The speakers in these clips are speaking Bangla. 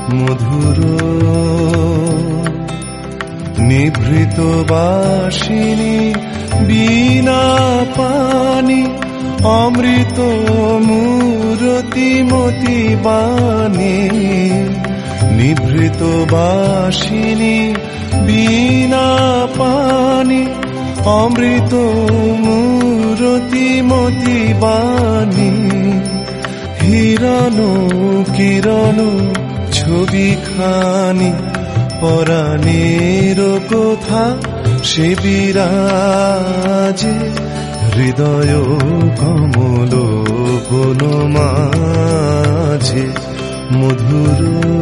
মধুর নিভৃত বাসিনী বীণা পানি অমৃত মূরতি মতি বাণী নিভৃত বাসিনী বীণা পানি অমৃত মূরতি মতি বাণী হিরণ কিরণ ছবি খানি পরাণের কথা সে বিরাজে হৃদয় কমল বন মাঝে মধুর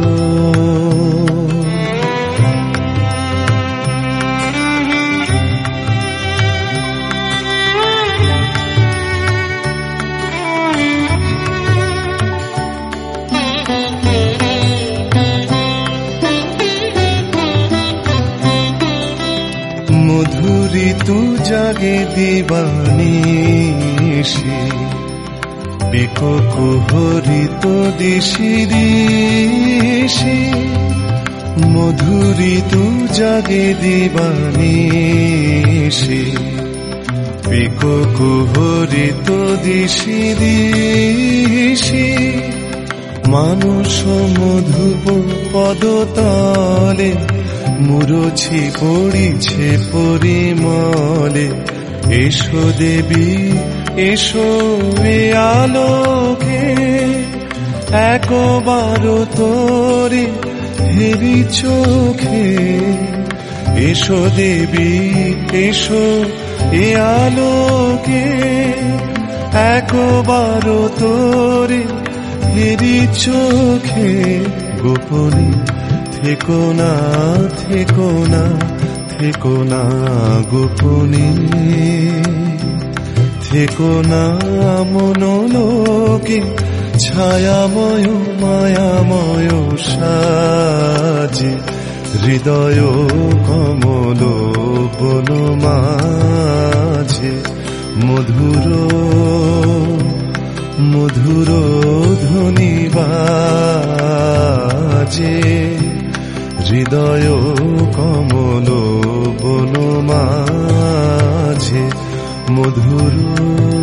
মধুরী তু জাগে দিবানিশি বিকো কুহরিত দিশি দিশি মধুরী তু জাগে দিবানিশি বিকো কুহরিত দিশি দিশি মানুষ মধুপ পদতলে মুরছি পড়িছে পরিমলে এসো দেবী এসো এ আলোকে একবার তোরে হেরি চোখে এসো দেবী এসো এ আলোকে একবার তোরে হেরি চোখে গোপনে থেকো না থেকো না থেকো না গোপনে থেকো না মনোলোকে ছায়াময় মায়াময় সাজে হৃদয় কমল বন মাঝে মধুর মধুর ধ্বনি বাজে হৃদয় কমল বন মাঝে মধুর